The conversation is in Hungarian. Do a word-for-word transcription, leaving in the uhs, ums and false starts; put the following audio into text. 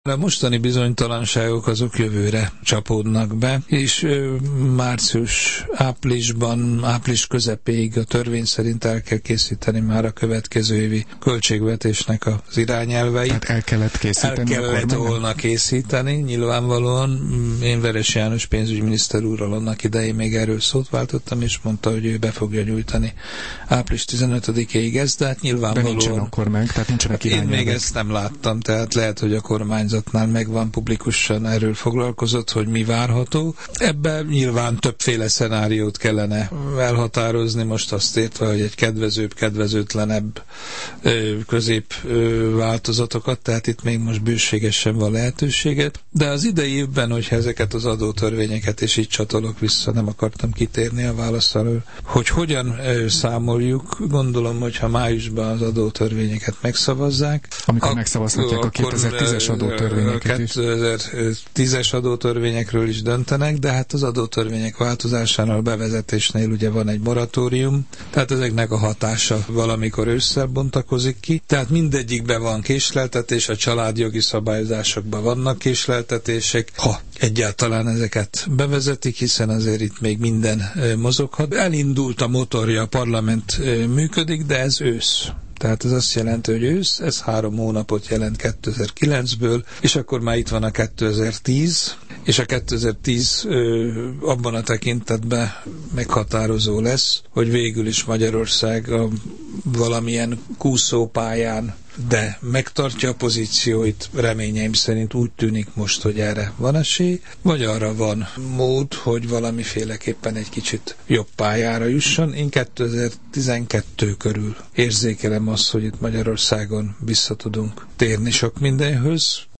A mostani bizonytalanságok azok jövőre csapódnak be, és március-áprilisban, április közepéig a törvény szerint el kell készíteni már a következő évi költségvetésnek az irányelveit. Tehát el kellett készíteni. El kellett volna készíteni, nyilvánvalóan. Én Veres János pénzügyminiszter úrral annak idején még erről szót váltottam, és mondta, hogy ő be fogja nyújtani április tizenötödikéig ezt, de hát nyilvánvalóan... De nincsen akkor meg, tehát nincsenek irányelvek. Én még ezt nem láttam, tehát lehet, hogy a kormány megvan publikusan erről foglalkozott, hogy mi várható. Ebben nyilván többféle szenáriót kellene elhatározni, most azt értve, hogy egy kedvezőbb, kedvezőtlenebb közép változatokat, tehát itt még most bőségesen van lehetőséget. De az idei évben, hogyha ezeket az adótörvényeket, és így csatolok vissza, nem akartam kitérni a válaszról, hogy hogyan számoljuk, gondolom, hogyha májusban az adótörvényeket megszavazzák. Amikor megszavazhatják a kétezer-tízes adótörvényt. A kétezer-tízes adótörvényekről is döntenek, de hát az adótörvények változásánál, bevezetésnél ugye van egy moratórium, tehát ezeknek a hatása valamikor ősszel bontakozik ki, tehát mindegyikben van késleltetés, a családjogi szabályozásokban vannak késleltetések, ha egyáltalán ezeket bevezetik, hiszen azért itt még minden mozoghat. Elindult a motorja, a parlament működik, de ez ősz. Tehát ez azt jelenti, hogy ősz, ez három hónapot jelent kétezer-kilencből, és akkor már itt van a kétezer-tíz, és a kétezer-tíz ö, abban a tekintetben meghatározó lesz, hogy végül is Magyarország a valamilyen kúszópályán, de megtartja a pozícióit, reményeim szerint úgy tűnik most, hogy erre van esély, vagy arra van mód, hogy valamiféleképpen egy kicsit jobb pályára jusson. Én kétezer-tizenkettő körül érzékelem azt, hogy itt Magyarországon vissza tudunk térni sok mindenhöz,